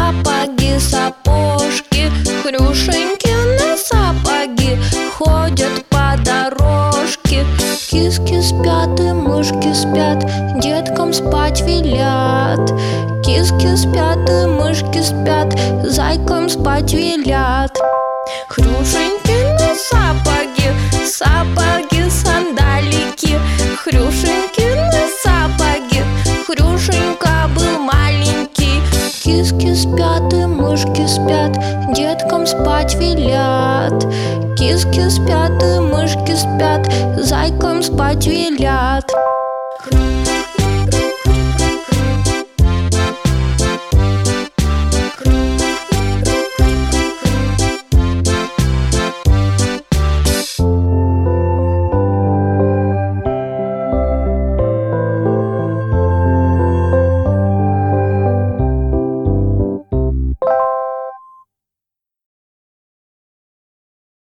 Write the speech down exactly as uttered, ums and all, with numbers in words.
сапоги, сапожки, Хрюшенькины сапоги ходят по дорожке. Киски спят и мышки спят, деткам спать велят. Киски спят и мышки спят, зайкам спать велят. Хрюшенькины сапоги, сапоги, сандалики, Хрюшенькины сапоги, Хрюшенька был маленький. Киски спят и мышки спят, деткам спать велят. Киски спят и мышки спят, зайкам спать велят.